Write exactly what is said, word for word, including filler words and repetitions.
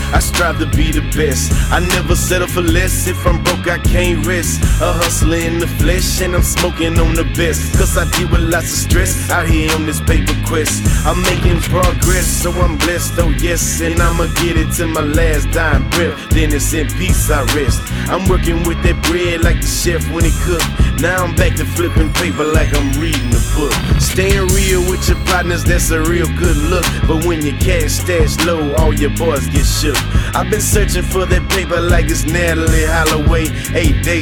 I strive to be the best. I never settle for less. If I'm broke, I can't rest. A hustler in the flesh, and I'm smoking on the best. Cause I deal with lots of stress out here on this paper quest. I'm making progress, so I'm blessed, oh yes. And I'ma get it to my last dying breath. Then it's in peace I rest. I'm working with that bread like the chef when he cook. Now I'm back to flipping paper like I'm reading a book. Staying real with your partners, that's a real good look. But when your cash stash low, all your boys get shook. I've been searching for that paper like it's Natalie Holloway. Eight days